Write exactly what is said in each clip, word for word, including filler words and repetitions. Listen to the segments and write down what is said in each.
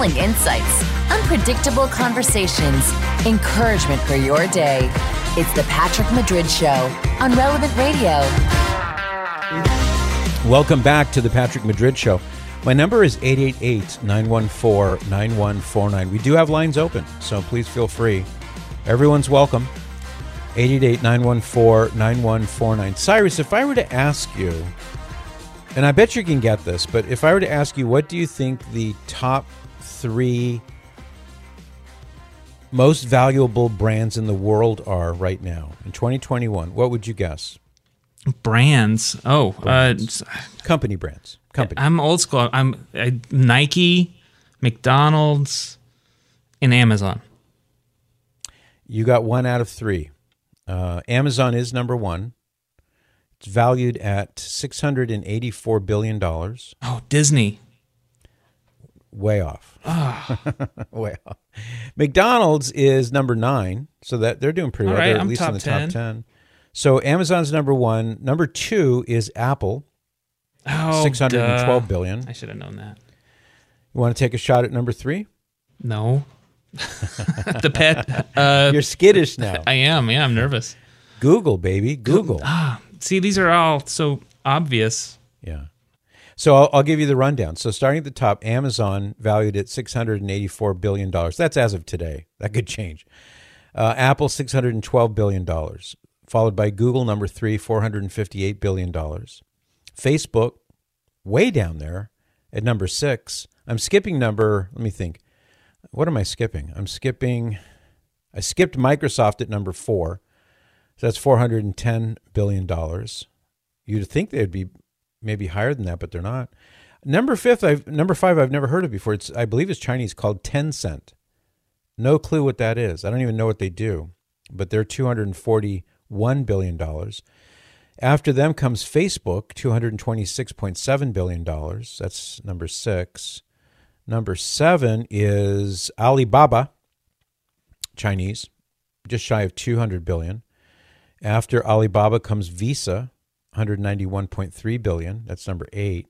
Compelling insights, unpredictable conversations, encouragement for your day. It's the Patrick Madrid Show on Relevant Radio. Welcome back to the Patrick Madrid Show. My number is eight eight eight, nine one four, nine one four nine. We do have lines open, so please feel free. Everyone's welcome. eight eight eight, nine one four, nine one four nine. Cyrus, if I were to ask you, and I bet you can get this, but if I were to ask you, what do you think the top three most valuable brands in the world are right now in twenty twenty-one, what would you guess? Brands. Oh, brands. Uh, company brands. Company. I'm old school. I'm I, Nike, McDonald's, and Amazon. You got one out of three. Uh, Amazon is number one. It's valued at six hundred eighty-four billion dollars. Oh, Disney. Way off. Oh. Way off. McDonald's is number nine, so that they're doing pretty All well. right, They're at I'm least top in the ten. top ten. So Amazon's number one. Number two is Apple. Oh, six hundred twelve duh. billion. I should have known that. You want to take a shot at number three? No. The pet. Uh, You're skittish now. I am. Yeah, I'm nervous. Google, baby. Google. Ah, see, these are all so obvious. Yeah. So I'll, I'll give you the rundown. So starting at the top, Amazon valued at six hundred eighty-four billion dollars. That's as of today. That could change. Uh, Apple, six hundred twelve billion dollars. Followed by Google, number three, four hundred fifty-eight billion dollars. Facebook, way down there at number six. I'm skipping number, let me think. What am I skipping? I'm skipping, I skipped Microsoft at number four. So that's four hundred ten billion dollars. You'd think they'd be maybe higher than that, but they're not. Number fifth, I've number five, I've never heard of before. It's I believe it's Chinese, called Tencent. No clue what that is. I don't even know what they do, but they're two hundred forty-one billion dollars. After them comes Facebook, two hundred twenty-six point seven billion dollars. That's number six. Number seven is Alibaba, Chinese, just shy of two hundred billion dollars. After Alibaba comes Visa, one hundred ninety-one point three billion dollars. That's number eight.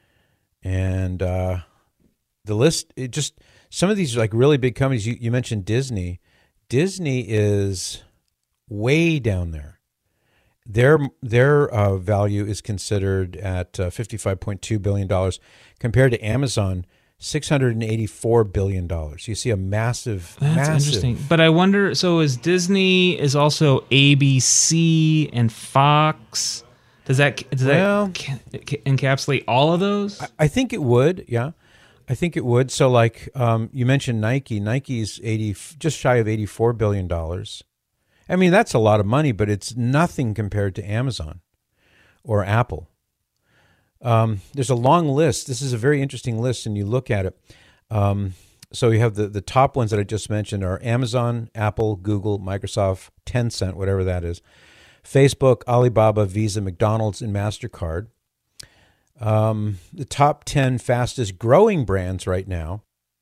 And uh, the list, it just, some of these like really big companies, you, you mentioned Disney. Disney is way down there. Their their uh, value is considered at uh, fifty-five point two billion dollars compared to Amazon, six hundred eighty-four billion dollars. You see a massive, That's massive. interesting. But I wonder, so is Disney is also A B C and Fox? Does that does Well, that ca- ca- encapsulate all of those? I, I think it would, yeah. I think it would. So like um, you mentioned Nike. Nike's eighty, just shy of eighty-four billion dollars. I mean, that's a lot of money, but it's nothing compared to Amazon or Apple. Um, there's a long list. This is a very interesting list, and you look at it. Um, so you have the, the top ones that I just mentioned are Amazon, Apple, Google, Microsoft, Tencent, whatever that is, Facebook, Alibaba, Visa, McDonald's, and MasterCard. Um, the top ten fastest growing brands right now,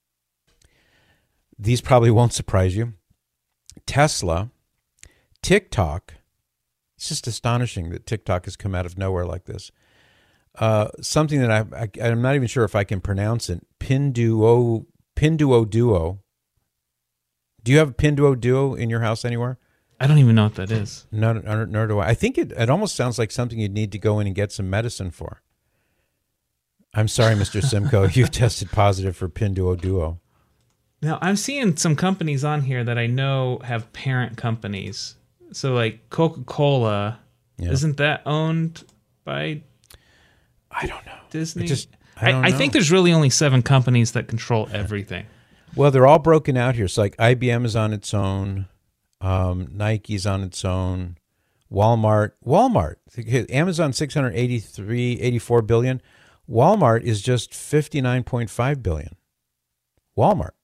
these probably won't surprise you. Tesla, TikTok. It's just astonishing that TikTok has come out of nowhere like this. Uh, something that I, I, I'm not even sure if I can pronounce it. Pinduo, Pinduoduo. Do you have Pinduoduo in your house anywhere? I don't even know what that is. No, nor, nor do I. I think it, it almost sounds like something you'd need to go in and get some medicine for. I'm sorry, Mister Simcoe. You've tested positive for Pinduoduo. Now, I'm seeing some companies on here that I know have parent companies. So like Coca-Cola, Yeah. isn't that owned by I don't know. Disney? It just, I, I, don't I know. think there's really only seven companies that control everything. Well, they're all broken out here. So like I B M is on its own. Um, Nike's on its own. Walmart. Walmart. Amazon six hundred eighty-three, eighty-four billion. Walmart is just fifty-nine point five billion. Walmart.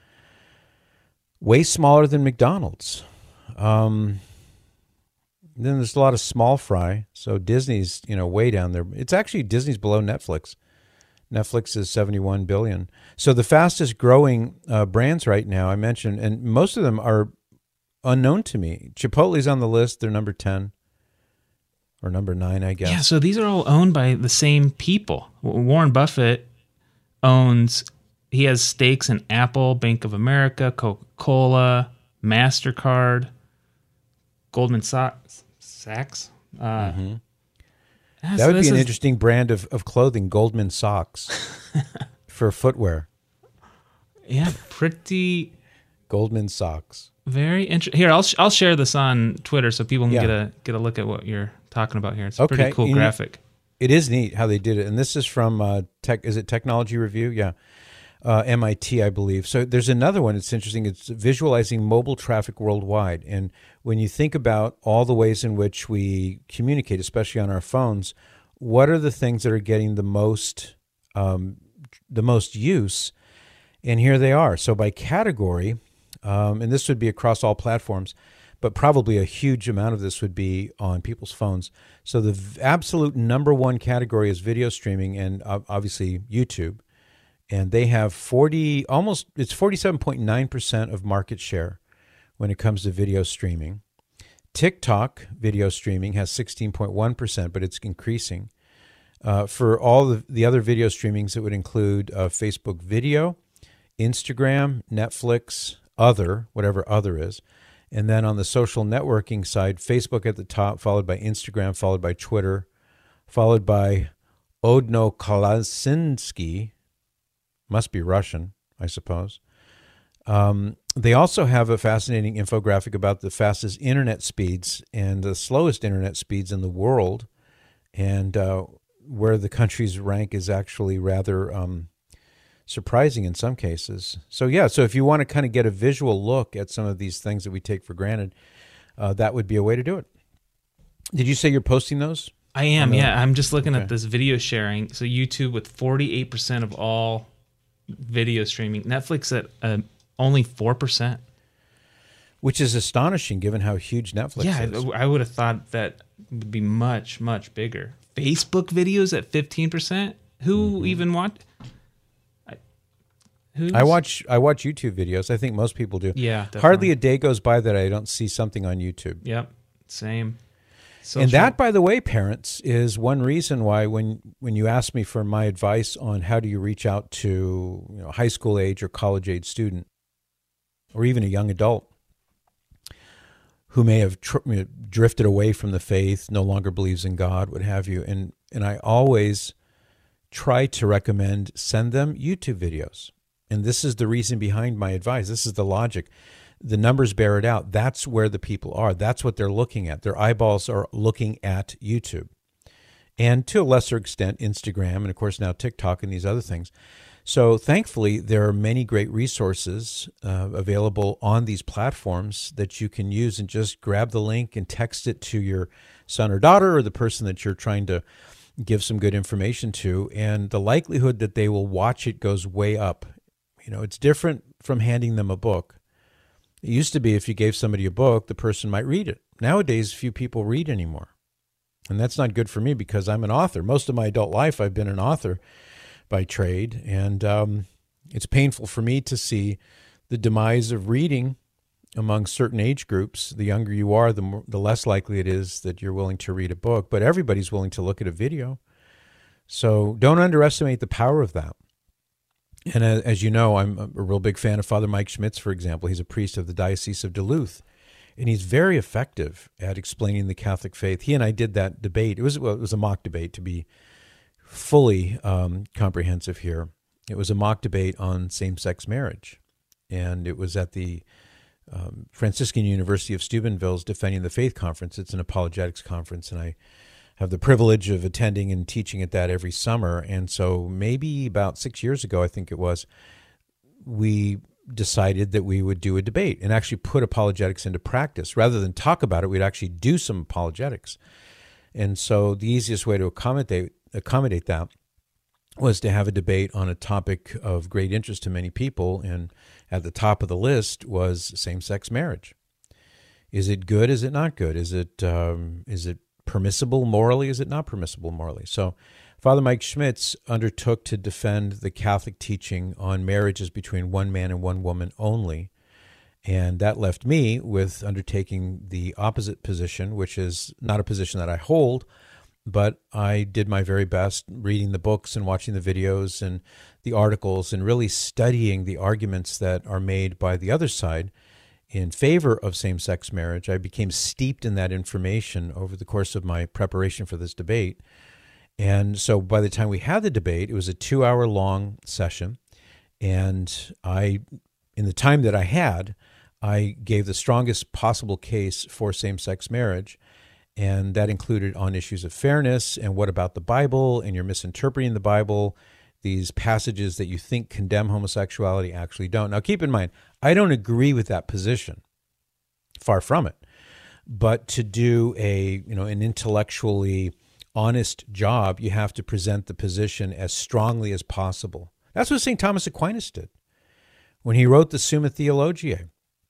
Way smaller than McDonald's. Um, then there's a lot of small fry. So Disney's, you know, way down there. It's actually Disney's below Netflix. Netflix is seventy-one billion. So the fastest growing uh, brands right now, I mentioned, and most of them are unknown to me. Chipotle's on the list. They're number ten or number nine, I guess. Yeah, so these are all owned by the same people. Warren Buffett owns he has stakes in Apple, Bank of America, Coca-Cola, MasterCard, Goldman Sachs. Sachs? Uh, mm-hmm. yeah, That so would be this an is- interesting brand of, of clothing, Goldman Socks, for footwear. Yeah, pretty... Goldman Socks. Very interesting. Here, I'll sh- I'll share this on Twitter so people can Yeah. get a get a look at what you're talking about here. It's a Okay, pretty cool you know- graphic. It is neat how they did it. And this is from uh, Tech. Is it Technology Review? Yeah. Uh, M I T, I believe. So there's another one. It's interesting. It's visualizing mobile traffic worldwide. And when you think about all the ways in which we communicate, especially on our phones, what are the things that are getting the most um, the most use? And here they are. So by category, um, and this would be across all platforms, but probably a huge amount of this would be on people's phones. So the v- absolute number one category is video streaming and uh, obviously YouTube. And they have forty, almost, it's forty-seven point nine percent of market share when it comes to video streaming. TikTok video streaming has sixteen point one percent, but it's increasing. Uh, for all the, the other video streamings, it would include uh, Facebook Video, Instagram, Netflix, Other, whatever Other is. And then on the social networking side, Facebook at the top, followed by Instagram, followed by Twitter, followed by Odnoklasinski. Must be Russian, I suppose. Um, they also have a fascinating infographic about the fastest internet speeds and the slowest internet speeds in the world, and uh, where the country's rank is actually rather um, surprising in some cases. So yeah, so if you want to kind of get a visual look at some of these things that we take for granted, uh, that would be a way to do it. Did you say you're posting those? I am, the- yeah. I'm just looking Okay. at this video sharing. So YouTube with forty-eight percent of all video streaming. Netflix at uh, only four percent. Which is astonishing given how huge Netflix Yeah, is. I, I would have thought that would be much, much bigger. Facebook videos at fifteen percent? Who Mm-hmm. even watch? I, who's, I watch I watch YouTube videos. I think most people do. Yeah, definitely. Hardly a day goes by that I don't see something on YouTube. Yep, same. And Social- that, by the way, parents, is one reason why when when you ask me for my advice on how do you reach out to you know, high school age or college age student, or even a young adult who may have tr- you know, drifted away from the faith, no longer believes in God, what have you, and and I always try to recommend send them YouTube videos. And this is the reason behind my advice. This is the logic. The numbers bear it out. That's where the people are. That's what they're looking at. Their eyeballs are looking at YouTube. And to a lesser extent, Instagram, and of course now TikTok and these other things. So thankfully, there are many great resources uh, available on these platforms that you can use and just grab the link and text it to your son or daughter or the person that you're trying to give some good information to. And the likelihood that they will watch it goes way up. You know, it's different from handing them a book. It used to be if you gave somebody a book, the person might read it. Nowadays, few people read anymore. And that's not good for me because I'm an author. Most of my adult life, I've been an author by trade. And um, it's painful for me to see the demise of reading among certain age groups. The younger you are, the more, the less likely it is that you're willing to read a book. But everybody's willing to look at a video. So don't underestimate the power of that. And as you know, I'm a real big fan of Father Mike Schmitz, for example. He's a priest of the Diocese of Duluth, and he's very effective at explaining the Catholic faith. He and I did that debate. It was, well, it was a mock debate, to be fully um, comprehensive here. It was a mock debate on same-sex marriage, and it was at the um, Franciscan University of Steubenville's Defending the Faith Conference. It's an apologetics conference, and I have the privilege of attending and teaching at that every summer. And so maybe about six years ago, I think it was, we decided that we would do a debate and actually put apologetics into practice. Rather than talk about it, we'd actually do some apologetics. And so the easiest way to accommodate accommodate that was to have a debate on a topic of great interest to many people. And at the top of the list was same-sex marriage. Is it good? Is it not good? Is it um, is it permissible morally? Is it not permissible morally? So Father Mike Schmitz undertook to defend the Catholic teaching on marriages between one man and one woman only. And that left me with undertaking the opposite position, which is not a position that I hold, but I did my very best reading the books and watching the videos and the articles and really studying the arguments that are made by the other side in favor of same-sex marriage. I became steeped in that information over the course of my preparation for this debate. And so by the time we had the debate, it was a two-hour long session. And I, in the time that I had, I gave the strongest possible case for same-sex marriage. And that included on issues of fairness and what about the Bible, and you're misinterpreting the Bible. These passages that you think condemn homosexuality actually don't. Now, keep in mind, I don't agree with that position. Far from it. But to do a, you know, an intellectually honest job, you have to present the position as strongly as possible. That's what Saint Thomas Aquinas did when he wrote the Summa Theologiae.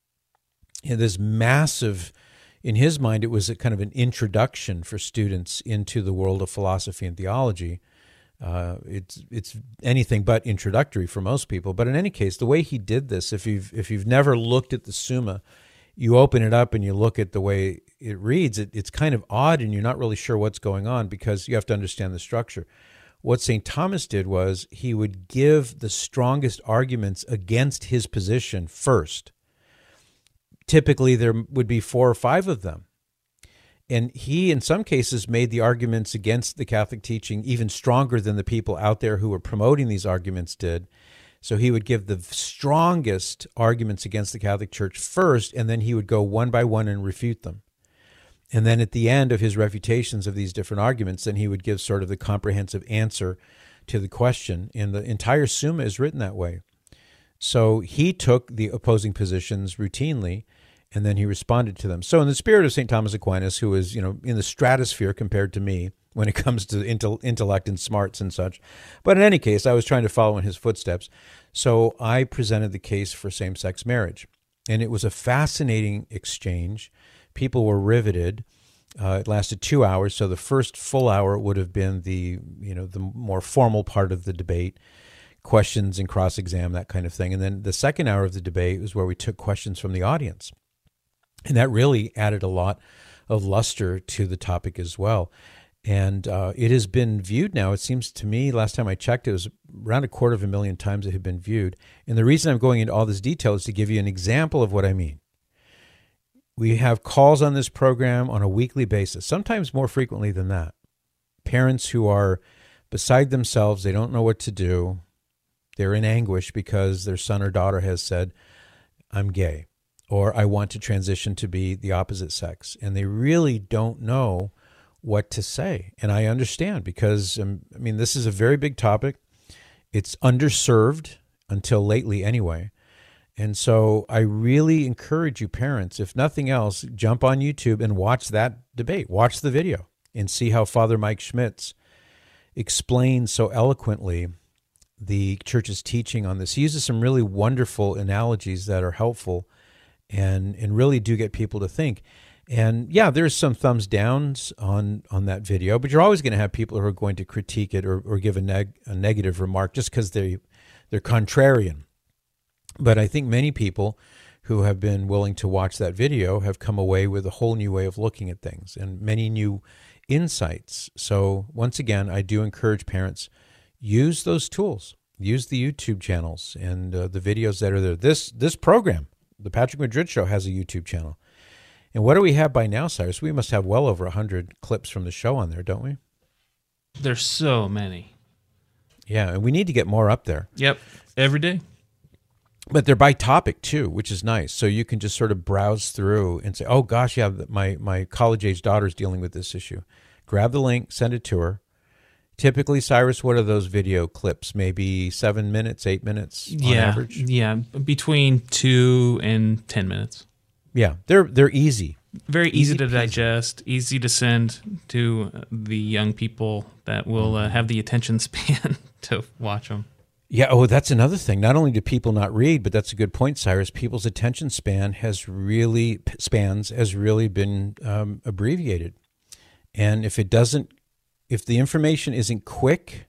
You know, this massive, in his mind, it was a kind of an introduction for students into the world of philosophy and theology. Uh, it's it's anything but introductory for most people. But in any case, the way he did this, if you've if you've never looked at the Summa, you open it up and you look at the way it reads, it, it's kind of odd and you're not really sure what's going on because you have to understand the structure. What Saint Thomas did was he would give the strongest arguments against his position first. Typically, there would be four or five of them. And he, in some cases, made the arguments against the Catholic teaching even stronger than the people out there who were promoting these arguments did. So he would give the strongest arguments against the Catholic Church first, and then he would go one by one and refute them. And then at the end of his refutations of these different arguments, then he would give sort of the comprehensive answer to the question. And the entire Summa is written that way. So he took the opposing positions routinely, and then he responded to them. So in the spirit of Saint Thomas Aquinas, who is, you know, in the stratosphere compared to me when it comes to intellect and smarts and such. But in any case, I was trying to follow in his footsteps. So I presented the case for same-sex marriage. And it was a fascinating exchange. People were riveted. Uh, it lasted two hours. So the first full hour would have been the, you know, the more formal part of the debate, questions and cross-exam, that kind of thing. And then the second hour of the debate was where we took questions from the audience. And that really added a lot of luster to the topic as well. And uh, it has been viewed now, it seems to me, last time I checked, it was around a quarter of a million times it had been viewed. And the reason I'm going into all this detail is to give you an example of what I mean. We have calls on this program on a weekly basis, sometimes more frequently than that. Parents who are beside themselves, they don't know what to do. They're in anguish because their son or daughter has said, I'm gay, or I want to transition to be the opposite sex. And they really don't know what to say. And I understand because, um, I mean, this is a very big topic. It's underserved until lately anyway. And so I really encourage you parents, if nothing else, jump on YouTube and watch that debate. Watch the video and see how Father Mike Schmitz explains so eloquently the church's teaching on this. He uses some really wonderful analogies that are helpful and, and really do get people to think. And yeah, there's some thumbs downs on, on that video, but you're always going to have people who are going to critique it or, or give a, neg, a negative remark just because they, they're contrarian. But I think many people who have been willing to watch that video have come away with a whole new way of looking at things and many new insights. So once again, I do encourage parents, use those tools, use the YouTube channels and uh, the videos that are there. This this program, the Patrick Madrid Show, has a YouTube channel. And what do we have by now, Cyrus? We must have well over one hundred clips from the show on there, don't we? There's so many. Yeah, and we need to get more up there. Yep, every day. But they're by topic, too, which is nice. So you can just sort of browse through and say, oh, gosh, yeah, my, my college-age daughter's dealing with this issue. Grab the link, send it to her. Typically, Cyrus, what are those video clips? Maybe seven minutes, eight minutes on yeah, average? Yeah, between two and ten minutes. Yeah, they're they're easy. Very easy, easy to peasy. digest, easy to send to the young people that will uh, have the attention span to watch them. Yeah, oh, that's another thing. Not only do people not read, but that's a good point, Cyrus. People's attention span has really, spans has really been um, abbreviated. And if it doesn't, if the information isn't quick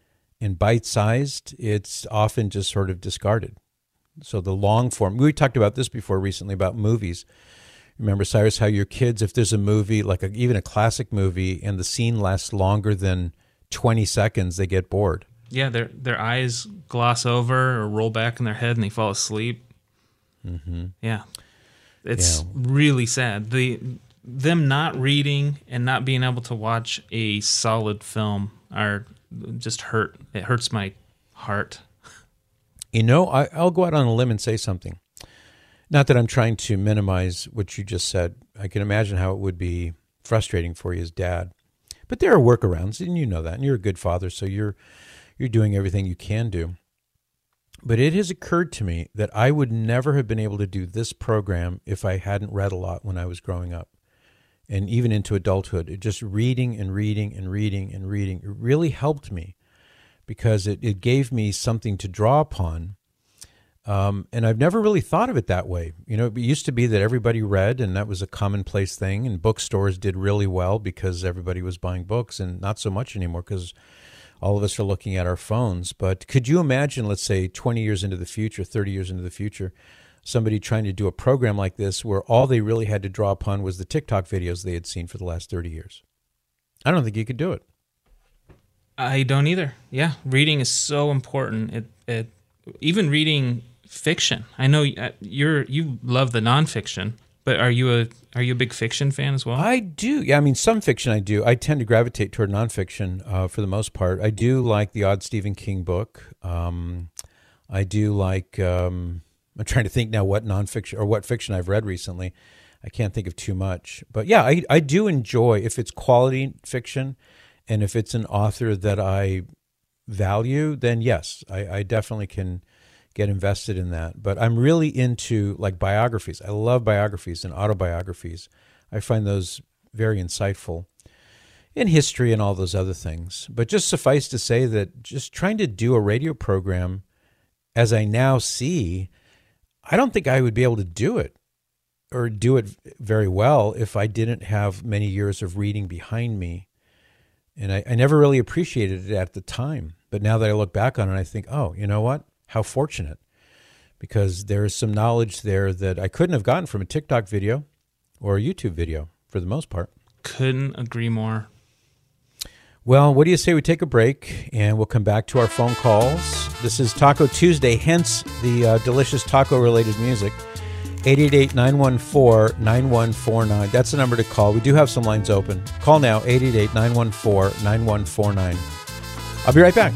and bite-sized, it's often just sort of discarded. So the long form, we talked about this before recently about movies. Remember, Cyrus, how your kids, if there's a movie, like a, even a classic movie, and the scene lasts longer than twenty seconds, they get bored. Yeah, their their eyes gloss over or roll back in their head and they fall asleep. Mm-hmm. Yeah. It's Yeah. really sad. The them not reading and not being able to watch a solid film are just hurt. It hurts my heart. You know, I, I'll go out on a limb and say something. Not that I'm trying to minimize what you just said. I can imagine how it would be frustrating for you as dad. But there are workarounds, and you know that. And you're a good father, so you're you're doing everything you can do. But it has occurred to me that I would never have been able to do this program if I hadn't read a lot when I was growing up. And even into adulthood, it just reading and reading and reading and reading, it really helped me because it, it gave me something to draw upon. Um, and I've never really thought of it that way. You know, it used to be that everybody read and that was a commonplace thing, and bookstores did really well because everybody was buying books, and not so much anymore because all of us are looking at our phones. But could you imagine, let's say twenty years into the future, thirty years into the future, somebody trying to do a program like this where all they really had to draw upon was the TikTok videos they had seen for the last thirty years? I don't think you could do it. I don't either. Yeah, reading is so important. It, it even reading fiction. I know you're you love the nonfiction, but are you a are you a big fiction fan as well? I do. Yeah, I mean, some fiction I do. I tend to gravitate toward nonfiction uh, for the most part. I do like the odd Stephen King book. Um, I do like. Um, I'm trying to think now what nonfiction or what fiction I've read recently. I can't think of too much, but yeah, I I do enjoy if it's quality fiction, and if it's an author that I value, then yes, I, I definitely can get invested in that. But I'm really into like biographies. I love biographies and autobiographies. I find those very insightful, in history and all those other things. But just suffice to say that just trying to do a radio program, as I now see, I don't think I would be able to do it or do it very well if I didn't have many years of reading behind me. And I, I never really appreciated it at the time. But now that I look back on it, I think, oh, you know what? How fortunate, because there is some knowledge there that I couldn't have gotten from a TikTok video or a YouTube video for the most part. Couldn't agree more. Well, what do you say we take a break and we'll come back to our phone calls? This is Taco Tuesday, hence the uh, delicious taco-related music. eight eight eight, nine one four, nine one four nine. That's the number to call. We do have some lines open. Call now, eight eight eight, nine one four, nine one four nine. I'll be right back.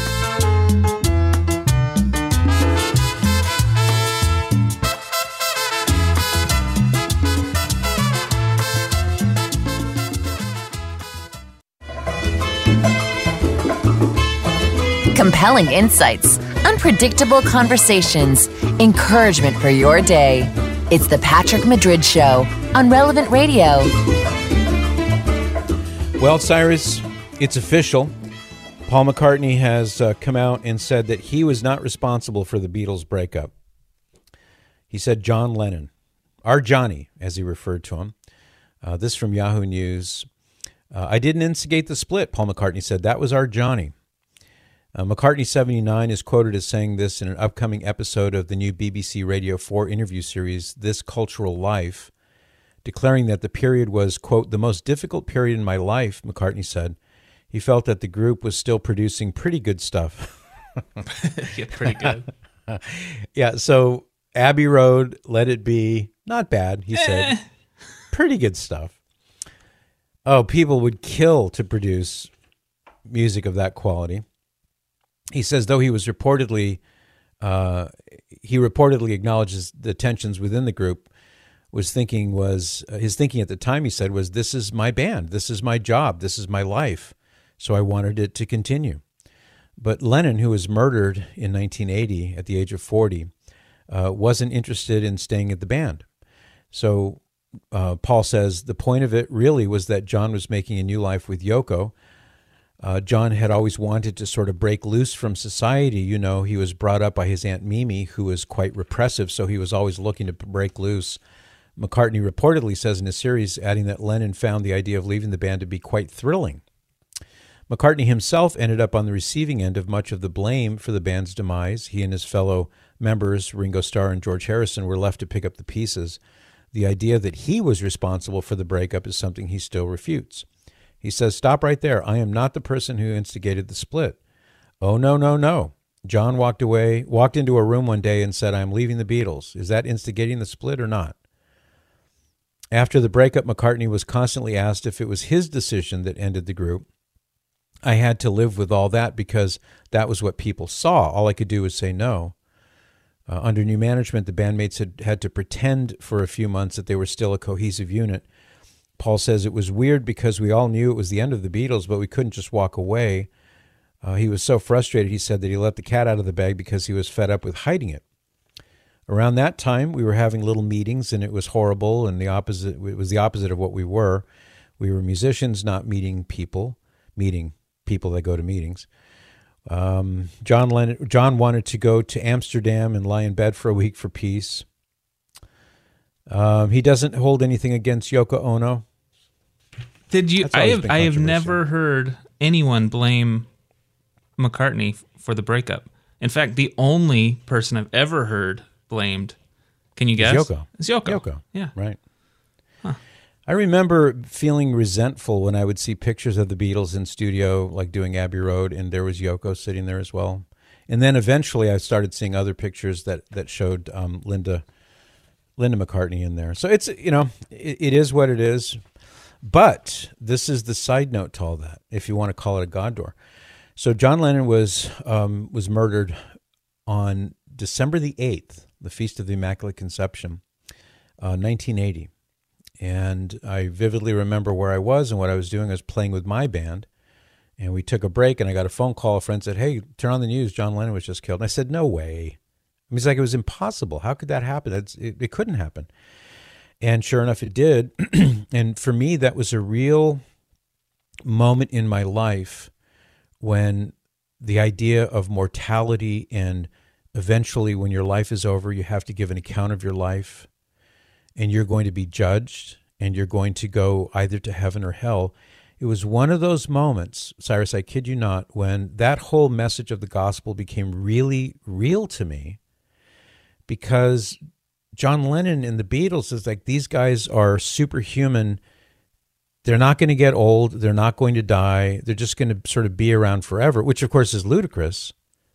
Compelling insights, unpredictable conversations, encouragement for your day. It's the Patrick Madrid Show on Relevant Radio. Well, Cyrus, it's official. Paul McCartney has uh, come out and said that he was not responsible for the Beatles' breakup. He said John Lennon, our Johnny, as he referred to him. Uh, this from Yahoo News. Uh, I didn't instigate the split, Paul McCartney said. That was our Johnny. Uh, McCartney seventy-nine is quoted as saying this in an upcoming episode of the new B B C Radio four interview series, This Cultural Life, declaring that the period was, quote, the most difficult period in my life, McCartney said. He felt that the group was still producing pretty good stuff. Yeah, pretty good. Yeah, so Abbey Road, Let It Be, not bad, he said. Eh. Pretty good stuff. Oh, people would kill to produce music of that quality. He says, though he was reportedly, uh, he reportedly acknowledges the tensions within the group, was thinking was, uh, his thinking at the time, he said, was this is my band, this is my job, this is my life, so I wanted it to continue. But Lennon, who was murdered in nineteen eighty at the age of forty, uh, wasn't interested in staying at the band. So uh, Paul says the point of it really was that John was making a new life with Yoko. Uh, John had always wanted to sort of break loose from society. You know, he was brought up by his Aunt Mimi, who was quite repressive, so he was always looking to break loose. McCartney reportedly says in his series, adding that Lennon found the idea of leaving the band to be quite thrilling. McCartney himself ended up on the receiving end of much of the blame for the band's demise. He and his fellow members, Ringo Starr and George Harrison, were left to pick up the pieces. The idea that he was responsible for the breakup is something he still refutes. He says, "Stop right there. I am not the person who instigated the split. Oh, no, no, no. John walked away, walked into a room one day and said, I'm leaving the Beatles. Is that instigating the split or not?" After the breakup, McCartney was constantly asked if it was his decision that ended the group. I had to live with all that because that was what people saw. All I could do was say no. Uh, under new management, the bandmates had had to pretend for a few months that they were still a cohesive unit. Paul says it was weird because we all knew it was the end of the Beatles, but we couldn't just walk away. Uh, he was so frustrated, he said, that he let the cat out of the bag because he was fed up with hiding it. Around that time, we were having little meetings, and it was horrible, and the opposite. It was the opposite of what we were. We were musicians, not meeting people, meeting people that go to meetings. Um, John Lennon, John wanted to go to Amsterdam and lie in bed for a week for peace. Um, he doesn't hold anything against Yoko Ono. Did you? I have. I have never heard anyone blame McCartney for the breakup. In fact, the only person I've ever heard blamed, can you guess? It's Yoko. It's Yoko. Yoko. Yeah. Right. Huh. I remember feeling resentful when I would see pictures of the Beatles in studio, like doing Abbey Road, and there was Yoko sitting there as well. And then eventually I started seeing other pictures that, that showed um, Linda Linda McCartney in there. So it's, you know, it, it is what it is. But this is the side note to all that, if you want to call it a God door. So John Lennon was um, was murdered on December the eighth, the Feast of the Immaculate Conception, uh, nineteen eighty. And I vividly remember where I was and what I was doing. I was playing with my band, and we took a break, and I got a phone call. A friend said, "Hey, turn on the news. John Lennon was just killed." And I said, "No way." I mean, it's like it was impossible. How could that happen? It's, it, it couldn't happen. And sure enough, it did. And for me, that was a real moment in my life when the idea of mortality and eventually when your life is over, you have to give an account of your life and you're going to be judged and you're going to go either to heaven or hell. It was one of those moments, Cyrus, I kid you not, when that whole message of the gospel became really real to me, because John Lennon and the Beatles is like, these guys are superhuman. They're not going to get old. They're not going to die. They're just going to sort of be around forever, which of course is ludicrous.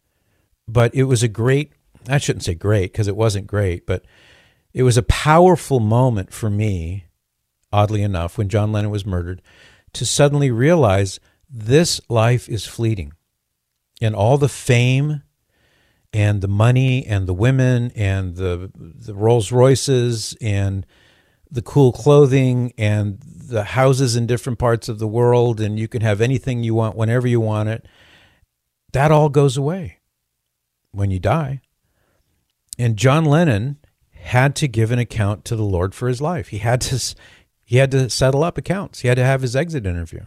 But it was a great, I shouldn't say great because it wasn't great, but it was a powerful moment for me, oddly enough, when John Lennon was murdered, to suddenly realize this life is fleeting. And all the fame and the money and the women and the the Rolls Royces and the cool clothing and the houses in different parts of the world, and you can have anything you want whenever you want it, that all goes away when you die. And John Lennon had to give an account to the Lord for his life. He had to he had to settle up accounts. He had to have his exit interview.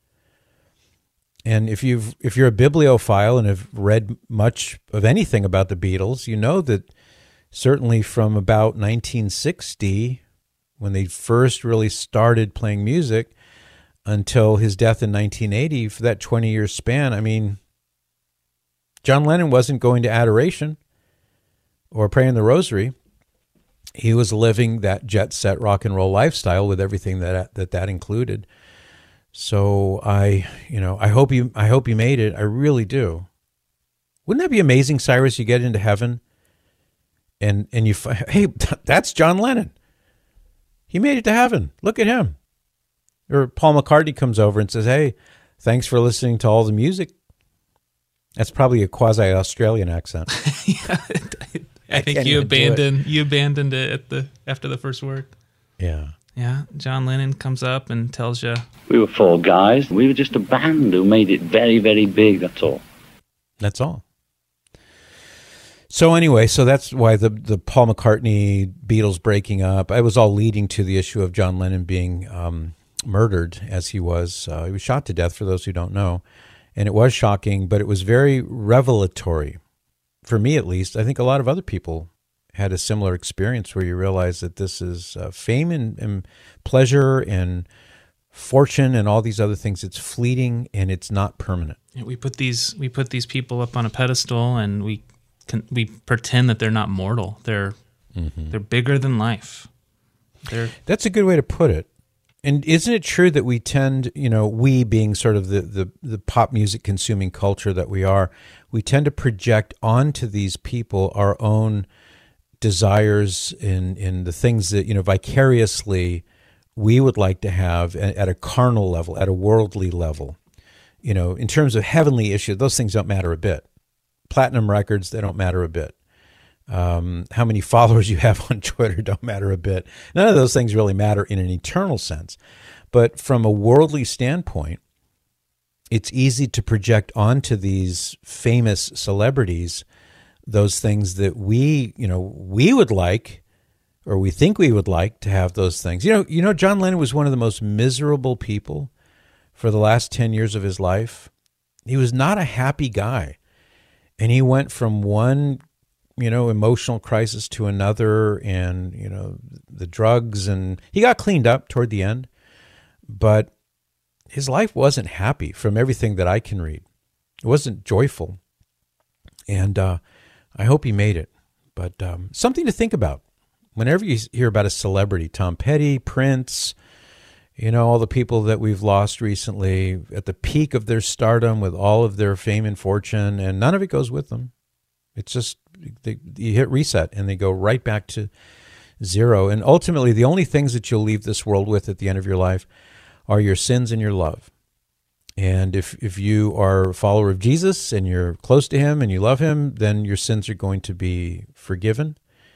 And if you've if you're a bibliophile and have read much of anything about the Beatles, you know that certainly from about nineteen sixty, when they first really started playing music, until his death in nineteen eighty, for that twenty-year span, I mean, John Lennon wasn't going to adoration or praying the rosary. He was living that jet-set rock and roll lifestyle with everything that that, that included. So I, you know, I hope you, I hope you made it. I really do. Wouldn't that be amazing, Cyrus? You get into heaven, and and you find, hey, that's John Lennon. He made it to heaven. Look at him. Or Paul McCartney comes over and says, "Hey, thanks for listening to all the music." That's probably a quasi-Australian accent. Yeah, I, I think you abandoned you abandoned it at the after the first word. Yeah. Yeah, John Lennon comes up and tells you. We were four guys. We were just a band who made it very, very big, that's all. That's all. So anyway, so that's why the, the Paul McCartney, Beatles breaking up, it was all leading to the issue of John Lennon being um, murdered as he was. Uh, he was shot to death, for those who don't know. And it was shocking, but it was very revelatory, for me at least. I think a lot of other people had a similar experience where you realize that this is uh, fame and, and pleasure and fortune and all these other things. It's fleeting and it's not permanent. Yeah, we put these we put these people up on a pedestal and we can, we pretend that they're not mortal. They're mm-hmm. they're bigger than life. They're That's a good way to put it. And isn't it true that we tend, you know, we being sort of the, the, the pop music consuming culture that we are, we tend to project onto these people our own desires in, in the things that, you know, vicariously we would like to have at a carnal level, at a worldly level. You know, in terms of heavenly issues, those things don't matter a bit. Platinum records, they don't matter a bit. Um, how many followers you have on Twitter don't matter a bit. None of those things really matter in an eternal sense. But from a worldly standpoint, it's easy to project onto these famous celebrities those things that we, you know, we would like, or we think we would like to have those things. You know, you know, John Lennon was one of the most miserable people for the last ten years of his life. He was not a happy guy. And he went from one you know, emotional crisis to another, and, you know, the drugs, and he got cleaned up toward the end, but his life wasn't happy from everything that I can read. It wasn't joyful. And uh, I hope he made it. But um, something to think about. Whenever you hear about a celebrity, Tom Petty, Prince, you know, all the people that we've lost recently at the peak of their stardom with all of their fame and fortune, and none of it goes with them. It's just, they, you hit reset and they go right back to zero. And ultimately, the only things that you'll leave this world with at the end of your life are your sins and your love. And if, if you are a follower of Jesus and you're close to him and you love him, then your sins are going to be forgiven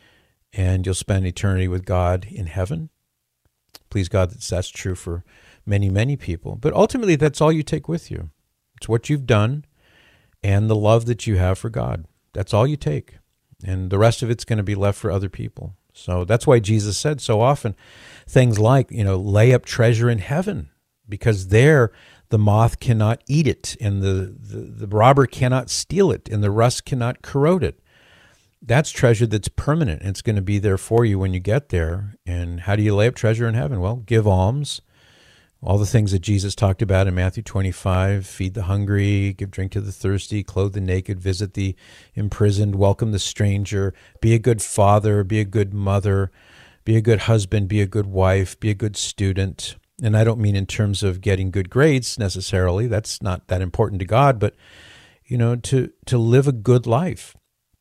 and you'll spend eternity with God in heaven. Please God that that's true for many, many people. But ultimately, that's all you take with you. It's what you've done and the love that you have for God. That's all you take. And the rest of it's going to be left for other people. So that's why Jesus said so often things like, you know, lay up treasure in heaven, because there the moth cannot eat it, and the, the, the robber cannot steal it, and the rust cannot corrode it. That's treasure that's permanent. It's going to be there for you when you get there. And how do you lay up treasure in heaven? Well, give alms. All the things that Jesus talked about in Matthew twenty-five, feed the hungry, give drink to the thirsty, clothe the naked, visit the imprisoned, welcome the stranger, be a good father, be a good mother, be a good husband, be a good wife, be a good student. And I don't mean in terms of getting good grades necessarily. That's not that important to God, but, you know, to, to live a good life,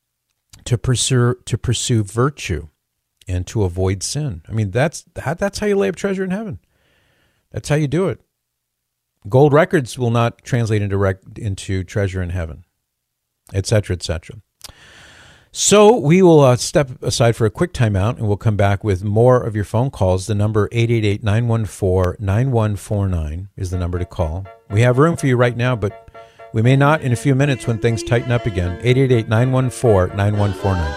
to pursue, to pursue virtue, and to avoid sin. I mean, that's, that's how you lay up treasure in heaven. That's how you do it. Gold records will not translate into rec- into treasure in heaven, et cetera, et cetera. So we will uh, step aside for a quick timeout, and we'll come back with more of your phone calls. The number eight eight eight, nine one four, nine one four nine is the number to call. We have room for you right now, but we may not in a few minutes when things tighten up again. eight eight eight, nine one four, nine one four nine.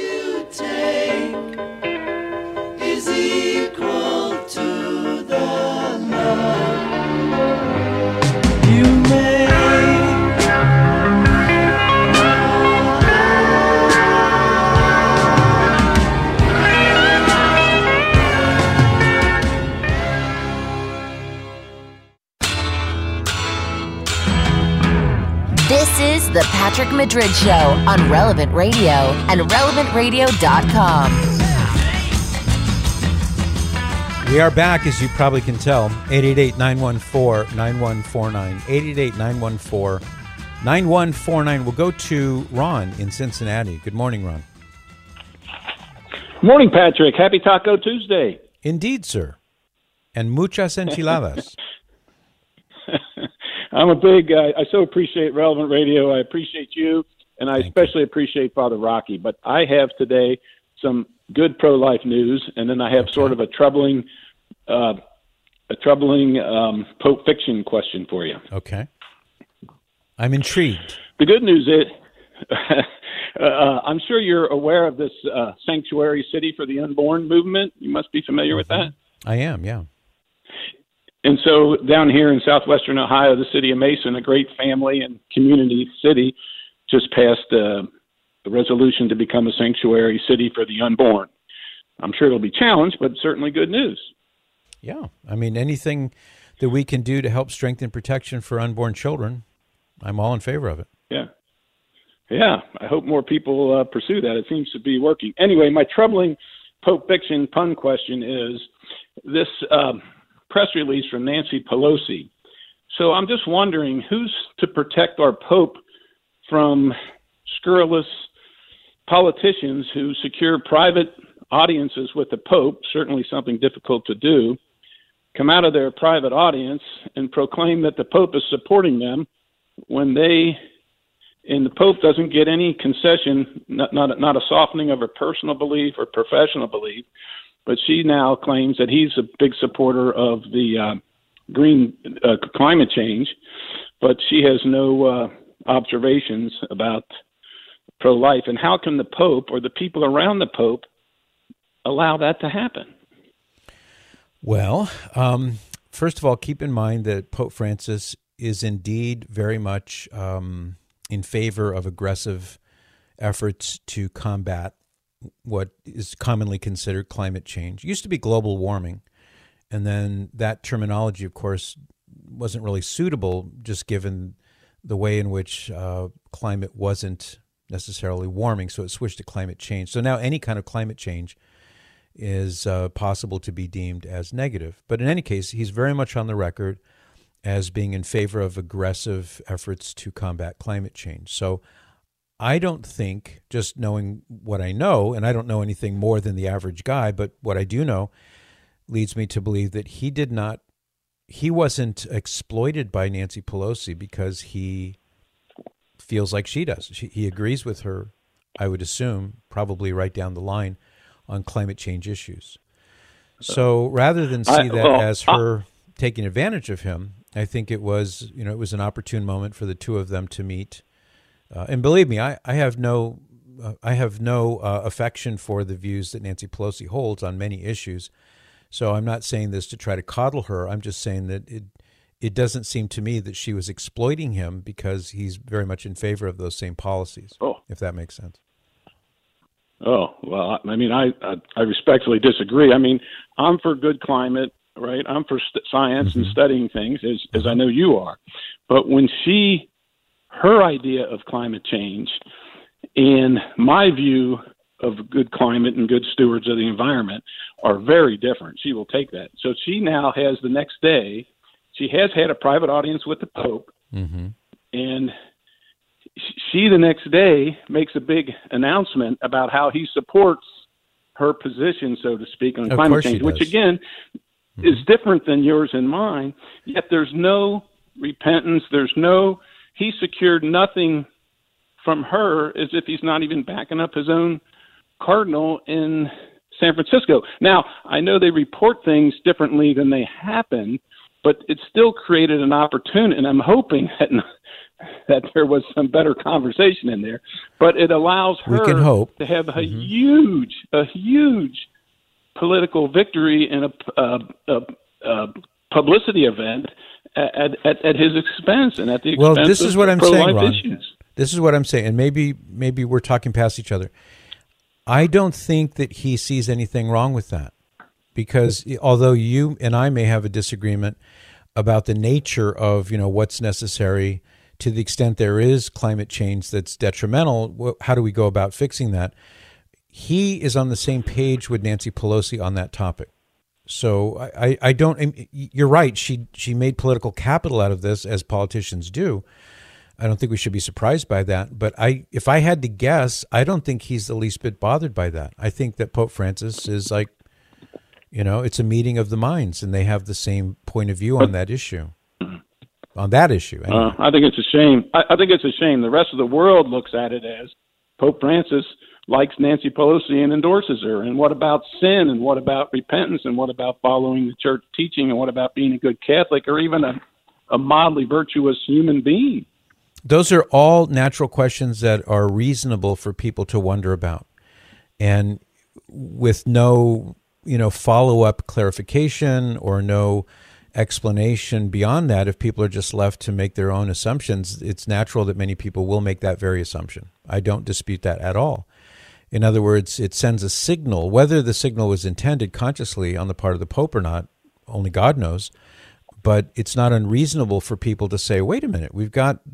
This is the Patrick Madrid Show on Relevant Radio and relevant radio dot com. We are back, as you probably can tell. eight eight eight, nine one four, nine one four nine. eight eight eight, nine one four, nine one four nine. We'll go to Ron in Cincinnati. Good morning, Ron. Morning, Patrick. Happy Taco Tuesday. Indeed, sir. And muchas enchiladas. I'm a big, uh, I so appreciate Relevant Radio. I appreciate you, and I Thank especially you. appreciate Father Rocky. But I have today some good pro-life news, and then I have okay. sort of a troubling, uh, a troubling um, Pope fiction question for you. Okay. I'm intrigued. The good news is, uh, I'm sure you're aware of this uh, sanctuary city for the unborn movement. You must be familiar mm-hmm. with that. I am, yeah. And so down here in southwestern Ohio, the city of Mason, a great family and community city, just passed uh, a resolution to become a sanctuary city for the unborn. I'm sure it'll be challenged, but certainly good news. Yeah. I mean, anything that we can do to help strengthen protection for unborn children, I'm all in favor of it. Yeah. Yeah. I hope more people uh, pursue that. It seems to be working. Anyway, my troubling Pope Fiction pun question is this um, press release from Nancy Pelosi. So I'm just wondering who's to protect our Pope from scurrilous politicians who secure private audiences with the Pope, certainly something difficult to do, come out of their private audience and proclaim that the Pope is supporting them when they, and the Pope doesn't get any concession, not, not, not a softening of her personal belief or professional belief, but she now claims that he's a big supporter of the uh, green uh, climate change, but she has no uh, observations about pro-life. And how can the Pope or the people around the Pope allow that to happen? Well, um, first of all, keep in mind that Pope Francis is indeed very much um, in favor of aggressive efforts to combat what is commonly considered climate change. It used to be global warming, and then that terminology, of course, wasn't really suitable just given the way in which uh, climate wasn't necessarily warming, so it switched to climate change. So now any kind of climate change is uh, possible to be deemed as negative. But in any case, he's very much on the record as being in favor of aggressive efforts to combat climate change. So I don't think, just knowing what I know, and I don't know anything more than the average guy, but what I do know leads me to believe that he did not, he wasn't exploited by Nancy Pelosi because he feels like she does. She, he agrees with her, I would assume, probably right down the line on climate change issues. So rather than see I, that well, as her I, taking advantage of him, I think it was, you know, it was an opportune moment for the two of them to meet. Uh, and believe me, I, I have no, uh, I have no uh, affection for the views that Nancy Pelosi holds on many issues. So I'm not saying this to try to coddle her. I'm just saying that it, it doesn't seem to me that she was exploiting him because he's very much in favor of those same policies. Oh, if that makes sense. Oh, well, I mean, I, I, I respectfully disagree. I mean, I'm for good climate, right? I'm for st- science mm-hmm. and studying things, as, as I know you are. But when she, her idea of climate change and my view of good climate and good stewards of the environment are very different. She will take that. So she now has the next day, she has had a private audience with the Pope, mm-hmm. and she the next day makes a big announcement about how he supports her position, so to speak, on of climate change, which again mm-hmm. is different than yours and mine. Yet there's no repentance. There's no, he secured nothing from her as if he's not even backing up his own cardinal in San Francisco. Now, I know they report things differently than they happen, but it still created an opportunity, and I'm hoping that that there was some better conversation in there, but it allows her we can hope. to have a mm-hmm. huge, a huge political victory and a, a, a, a publicity event at, at, at his expense and at the expense well, this of is what I'm pro-life saying, Ron. issues. This is what I'm saying, and maybe maybe we're talking past each other. I don't think that he sees anything wrong with that, because although you and I may have a disagreement about the nature of, you know, what's necessary, to the extent there is climate change that's detrimental, how do we go about fixing that? He is on the same page with Nancy Pelosi on that topic. So I, I don't, you're right, she she made political capital out of this, as politicians do. I don't think we should be surprised by that. But I, if I had to guess, I don't think he's the least bit bothered by that. I think that Pope Francis is like, you know, it's a meeting of the minds, and they have the same point of view on that issue. On that issue, anyway. uh, I think it's a shame. I, I think it's a shame. The rest of the world looks at it as Pope Francis likes Nancy Pelosi and endorses her. And what about sin? And what about repentance? And what about following the church teaching? And what about being a good Catholic, or even a, a mildly virtuous human being? Those are all natural questions that are reasonable for people to wonder about, and with no, you know, follow-up clarification or no explanation beyond that. If people are just left to make their own assumptions, it's natural that many people will make that very assumption. I don't dispute that at all. In other words, it sends a signal. Whether the signal was intended consciously on the part of the Pope or not, only God knows. But it's not unreasonable for people to say, wait a minute, we've got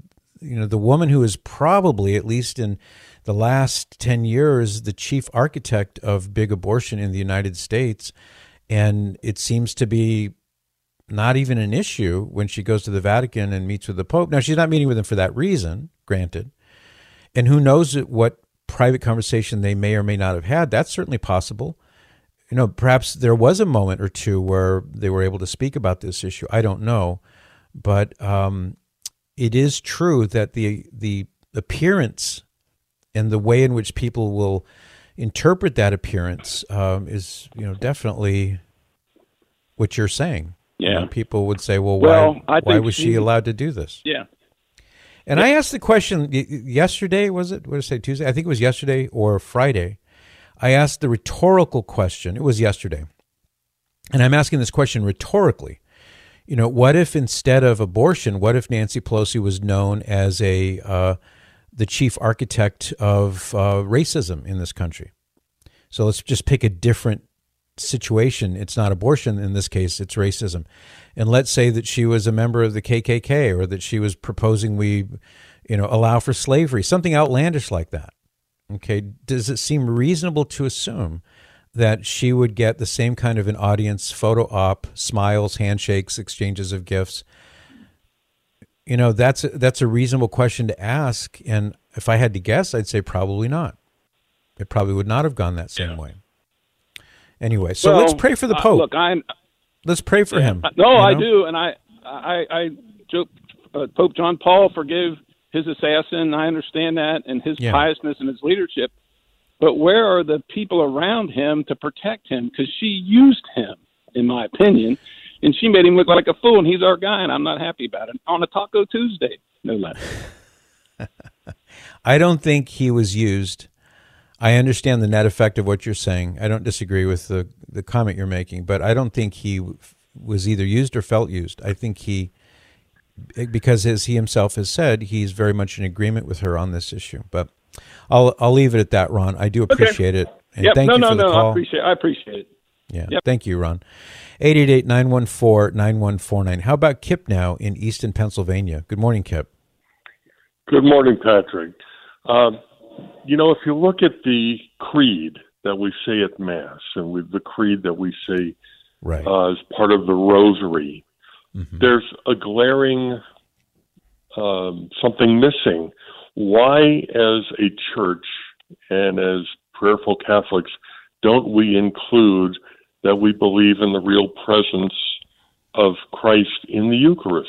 you know, the woman who is probably, at least in the last ten years, the chief architect of big abortion in the United States. And it seems to be not even an issue when she goes to the Vatican and meets with the Pope. Now, she's not meeting with him for that reason, granted. And who knows what private conversation they may or may not have had. That's certainly possible. You know, perhaps there was a moment or two where they were able to speak about this issue. I don't know. But um, it is true that the the appearance and the way in which people will interpret that appearance um, is, you know, definitely what you're saying. Yeah. You know, people would say, well, well why, I why think was she she, allowed to do this? Yeah. And I asked the question yesterday, was it, what did I say, Tuesday? I think it was yesterday or Friday. I asked the rhetorical question. It was yesterday. And I'm asking this question rhetorically. You know, what if instead of abortion, what if Nancy Pelosi was known as a uh, the chief architect of uh, racism in this country? So let's just pick a different situation. It's not abortion in this case, it's racism. And let's say that she was a member of the K K K, or that she was proposing we, you know, allow for slavery, something outlandish like that. Okay, does it seem reasonable to assume that she would get the same kind of an audience, photo op, smiles, handshakes, exchanges of gifts? You know, that's a, that's a reasonable question to ask. And if I had to guess, I'd say probably not. It probably would not have gone that same yeah. way. Anyway, so well, let's pray for the Pope. Uh, look, I let's pray for yeah, him. No, you know? I do, and I, I, I, uh, Pope John Paul forgive his assassin. I understand that, and his yeah. piousness and his leadership. But where are the people around him to protect him? Because she used him, in my opinion, and she made him look like a fool. And he's our guy, and I'm not happy about it. On a Taco Tuesday, no less. I don't think he was used. I understand the net effect of what you're saying. I don't disagree with the, the comment you're making, but I don't think he was either used or felt used. I think he, because as he himself has said, he's very much in agreement with her on this issue. But I'll I'll leave it at that, Ron. I do appreciate okay. it. And yep. thank no, you no, for the no, call. I appreciate I appreciate it. Yeah. Yep. Thank you, Ron. eight eight eight, nine one four, nine one four nine. How about Kip now in Easton, Pennsylvania? Good morning, Kip. Good morning, Patrick. Um, you know, if you look at the creed that we say at Mass, and with the creed that we say right. uh, as part of the Rosary, mm-hmm. there's a glaring um, something missing. Why, as a church and as prayerful Catholics, don't we include that we believe in the real presence of Christ in the Eucharist?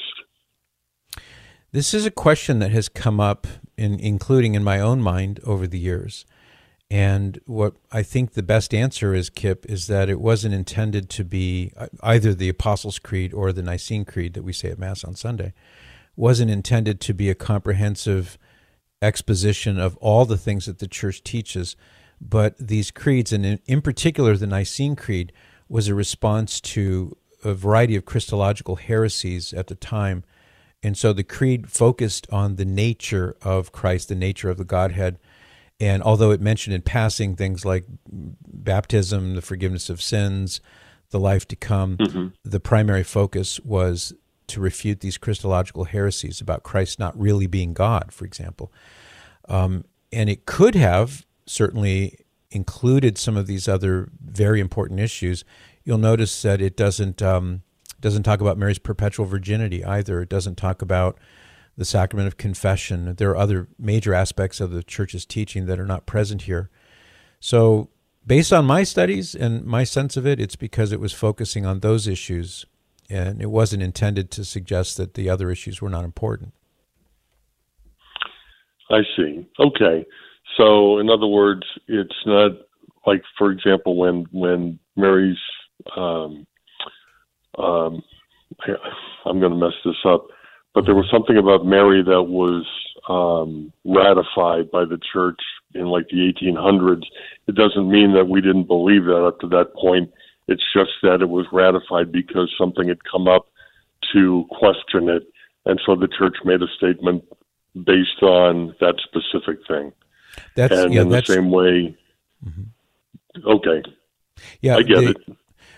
This is a question that has come up, in, including in my own mind over the years. And what I think the best answer is, Kip, is that it wasn't intended to be either the Apostles' Creed or the Nicene Creed that we say at Mass on Sunday, wasn't intended to be a comprehensive exposition of all the things that the Church teaches. But these creeds, and in, in particular the Nicene Creed, was a response to a variety of Christological heresies at the time. And so the creed focused on the nature of Christ, the nature of the Godhead. And although it mentioned in passing things like baptism, the forgiveness of sins, the life to come, mm-hmm. the primary focus was to refute these Christological heresies about Christ not really being God, for example. Um, and it could have certainly included some of these other very important issues. You'll notice that it doesn't um, doesn't talk about Mary's perpetual virginity either. It doesn't talk about the sacrament of confession. There are other major aspects of the Church's teaching that are not present here. So based on my studies and my sense of it, it's because it was focusing on those issues, and it wasn't intended to suggest that the other issues were not important. I see. Okay. So in other words, it's not like, for example, when, when Mary's, um, um, I, I'm going to mess this up, but there was something about Mary that was um, ratified by the Church in like the eighteen hundreds. It doesn't mean that we didn't believe that up to that point. It's just that it was ratified because something had come up to question it. And so the Church made a statement based on that specific thing. That's, and yeah, in the that's, same way, mm-hmm. okay, yeah, I get the, it.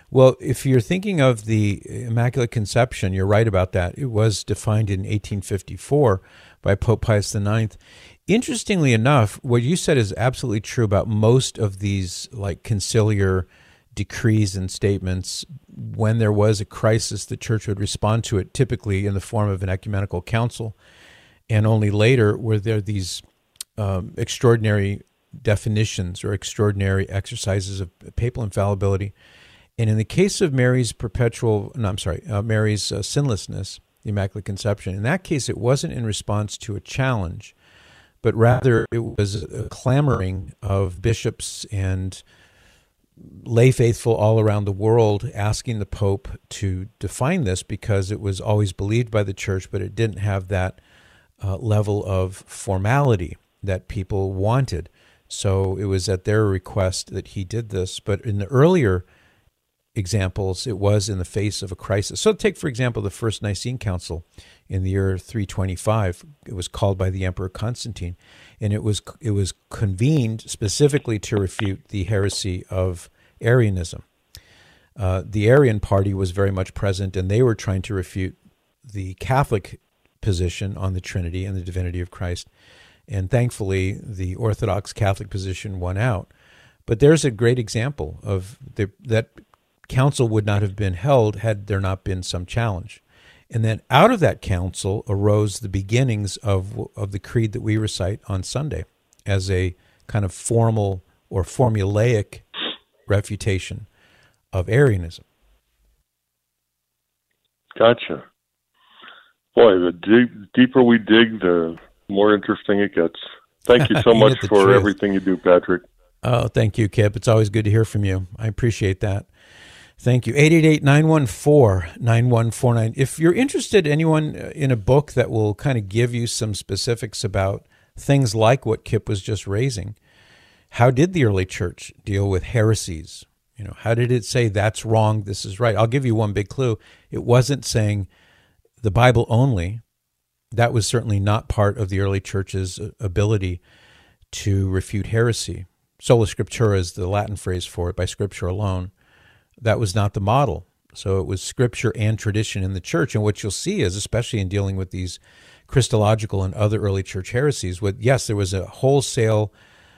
Well, if you're thinking of the Immaculate Conception, you're right about that. It was defined in eighteen fifty-four by Pope Pius the Ninth. Interestingly enough, what you said is absolutely true about most of these like conciliar decrees and statements. When there was a crisis, the Church would respond to it, typically in the form of an ecumenical council. And only later were there these um, extraordinary definitions or extraordinary exercises of papal infallibility. And in the case of Mary's perpetual, no, I'm sorry, uh, Mary's uh, sinlessness, the Immaculate Conception, in that case, it wasn't in response to a challenge, but rather it was a clamoring of bishops and lay faithful all around the world asking the Pope to define this, because it was always believed by the Church, but it didn't have that uh, level of formality that people wanted. So it was at their request that he did this. But in the earlier examples, it was in the face of a crisis. So take, for example, the First Nicene Council in the year three twenty-five. It was called by the Emperor Constantine, and it was it was convened specifically to refute the heresy of Arianism. Uh, the Arian party was very much present, and they were trying to refute the Catholic position on the Trinity and the divinity of Christ. And thankfully, the Orthodox Catholic position won out. But there's a great example of the, that council would not have been held had there not been some challenge. And then out of that council arose the beginnings of of the creed that we recite on Sunday as a kind of formal or formulaic refutation of Arianism. Gotcha. Boy, the deep, deeper we dig, the more interesting it gets. Thank you so You much hit the for truth. everything you do, Patrick. Oh, thank you, Kip. It's always good to hear from you. I appreciate that. Thank you. eight eight eight, nine one four, nine one four nine. If you're interested, anyone in a book that will kind of give you some specifics about things like what Kip was just raising, how did the early church deal with heresies? You know, how did it say that's wrong, this is right? I'll give you one big clue. It wasn't saying the Bible only. That was certainly not part of the early church's ability to refute heresy. Sola Scriptura is the Latin phrase for it, by Scripture alone. That was not the model. So it was Scripture and tradition in the church. And what you'll see is, especially in dealing with these Christological and other early church heresies, what yes, there was a wholesale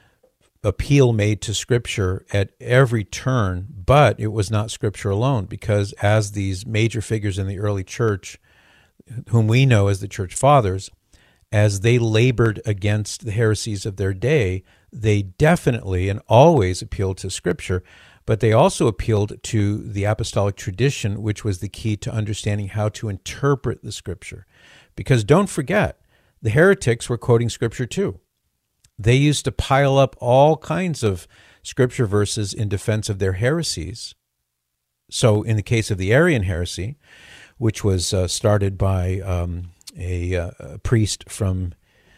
appeal made to Scripture at every turn, but it was not Scripture alone, because as these major figures in the early church, whom we know as the church fathers, as they labored against the heresies of their day, they definitely and always appealed to Scripture, but they also appealed to the apostolic tradition, which was the key to understanding how to interpret the Scripture. Because don't forget, the heretics were quoting Scripture too. They used to pile up all kinds of Scripture verses in defense of their heresies. So in the case of the Arian heresy, which was uh, started by um, a, uh, a priest from,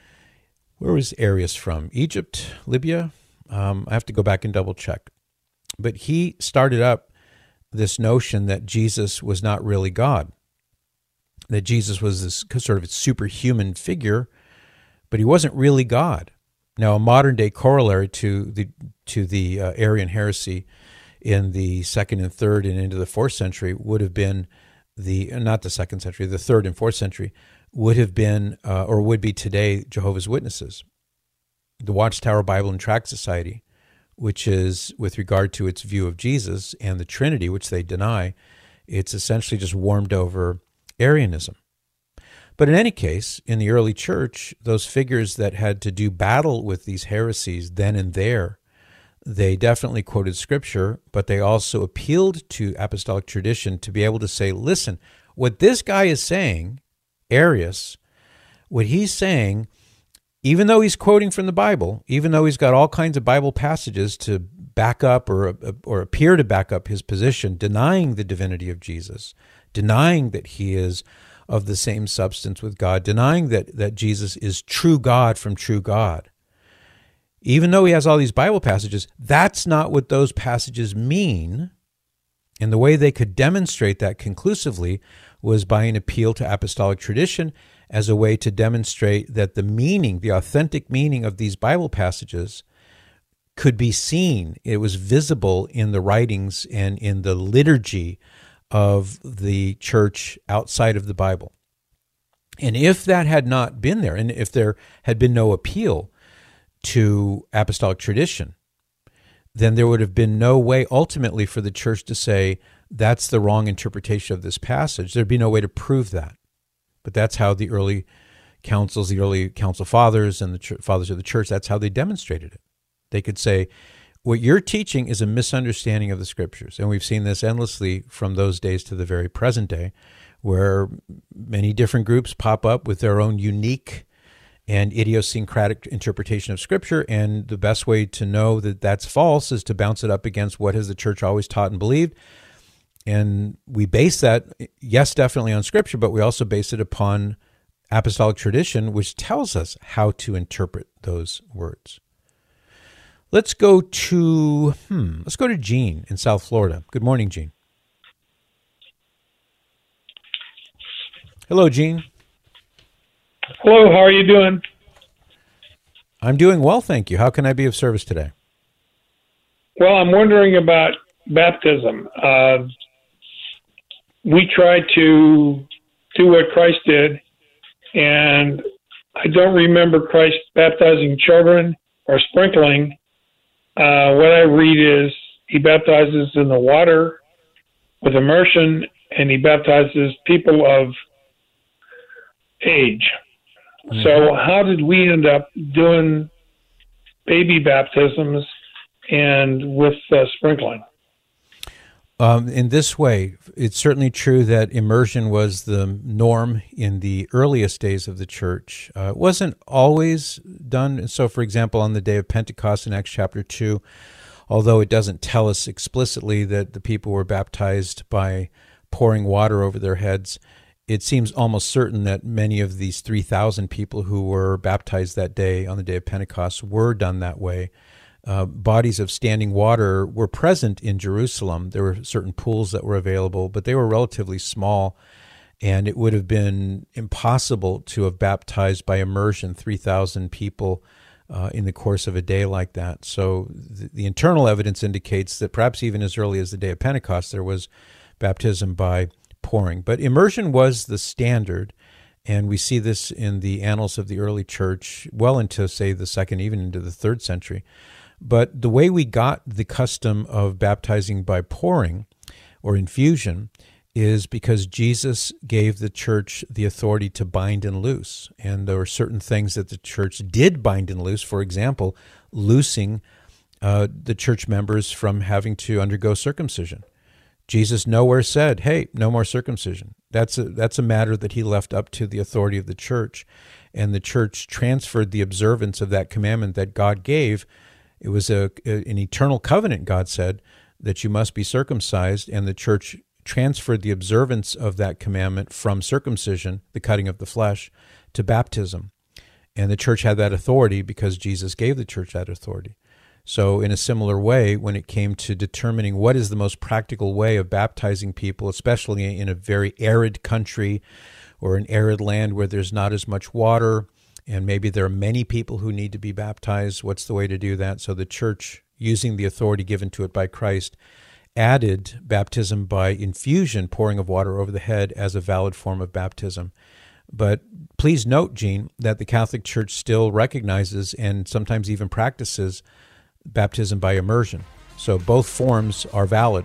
where was Arius from? Egypt, Libya? Um, I have to go back and double check. But he started up this notion that Jesus was not really God, that Jesus was this sort of superhuman figure, but he wasn't really God. Now, a modern-day corollary to the to the uh, Arian heresy in the second and third and into the fourth century would have been the, not the second century, the third and fourth century, would have been, uh, or would be today, Jehovah's Witnesses. The Watchtower Bible and Tract Society, which is, with regard to its view of Jesus and the Trinity, which they deny, it's essentially just warmed over Arianism. But in any case, in the early church, those figures that had to do battle with these heresies then and there, they definitely quoted Scripture, but they also appealed to apostolic tradition to be able to say, listen, what this guy is saying, Arius, what he's saying, even though he's quoting from the Bible, even though he's got all kinds of Bible passages to back up or, or appear to back up his position, denying the divinity of Jesus, denying that he is of the same substance with God, denying that, that Jesus is true God from true God. Even though he has all these Bible passages, that's not what those passages mean. And the way they could demonstrate that conclusively was by an appeal to apostolic tradition as a way to demonstrate that the meaning, the authentic meaning of these Bible passages could be seen. It was visible in the writings and in the liturgy of the church outside of the Bible. And if that had not been there, and if there had been no appeal to apostolic tradition, then there would have been no way ultimately for the church to say, that's the wrong interpretation of this passage. There'd be no way to prove that. But that's how the early councils, the early council fathers and the ch- fathers of the church, that's how they demonstrated it. They could say, what you're teaching is a misunderstanding of the scriptures. And we've seen this endlessly from those days to the very present day, where many different groups pop up with their own unique and idiosyncratic interpretation of Scripture, and the best way to know that that's false is to bounce it up against what has the church always taught and believed. And we base that, yes, definitely on Scripture, but we also base it upon apostolic tradition, which tells us how to interpret those words. Let's go to, hmm, let's go to Gene in South Florida. Good morning, Gene. Hello, Gene. Hello, how are you doing? I'm doing well, thank you. How can I be of service today? Well, I'm wondering about baptism. Uh, we try to do what Christ did, and I don't remember Christ baptizing children or sprinkling. Uh, what I read is he baptizes in the water with immersion, and he baptizes people of age. Mm-hmm. So how did we end up doing baby baptisms and with uh, sprinkling? Um, in this way, it's certainly true that immersion was the norm in the earliest days of the church. Uh, it wasn't always done. So, for example, on the day of Pentecost in Acts chapter two, although it doesn't tell us explicitly that the people were baptized by pouring water over their heads, it seems almost certain that many of these three thousand people who were baptized that day on the day of Pentecost were done that way. Uh, bodies of standing water were present in Jerusalem. There were certain pools that were available, but they were relatively small, and it would have been impossible to have baptized by immersion three thousand people uh, in the course of a day like that. So the, the internal evidence indicates that perhaps even as early as the day of Pentecost, there was baptism by pouring. But immersion was the standard, and we see this in the annals of the early church well into, say, the second, even into the third century. But the way we got the custom of baptizing by pouring or infusion is because Jesus gave the church the authority to bind and loose. And there were certain things that the church did bind and loose. For example, loosing uh, the church members from having to undergo circumcision. Jesus nowhere said, hey, no more circumcision. That's a, that's a matter that he left up to the authority of the church. And the church transferred the observance of that commandment that God gave. It was a, an eternal covenant, God said, that you must be circumcised, and the church transferred the observance of that commandment from circumcision, the cutting of the flesh, to baptism. And the church had that authority because Jesus gave the church that authority. So in a similar way, when it came to determining what is the most practical way of baptizing people, especially in a very arid country or an arid land where there's not as much water, and maybe there are many people who need to be baptized, what's the way to do that? So the church, using the authority given to it by Christ, added baptism by infusion, pouring of water over the head, as a valid form of baptism. But please note, Gene, that the Catholic Church still recognizes and sometimes even practices baptism by immersion. So both forms are valid.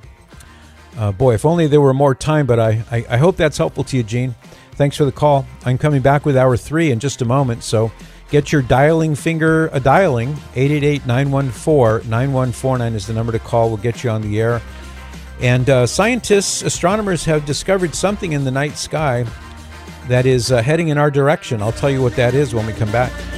Uh, boy, if only there were more time, but I, I, I hope that's helpful to you, Gene. Thanks for the call. I'm coming back with hour three in just a moment, so get your dialing finger a dialing. eight eight eight, nine one four, nine one four nine is the number to call. We'll get you on the air. And uh, scientists, astronomers have discovered something in the night sky that is uh, heading in our direction. I'll tell you what that is when we come back.